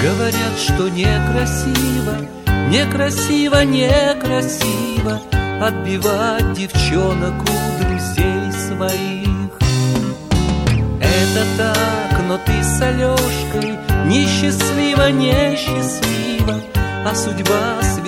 Говорят, что некрасиво, некрасиво, некрасиво отбивать девчонок у друзей своих. Это так, но ты с Алешкой несчастлива, несчастлива, а судьба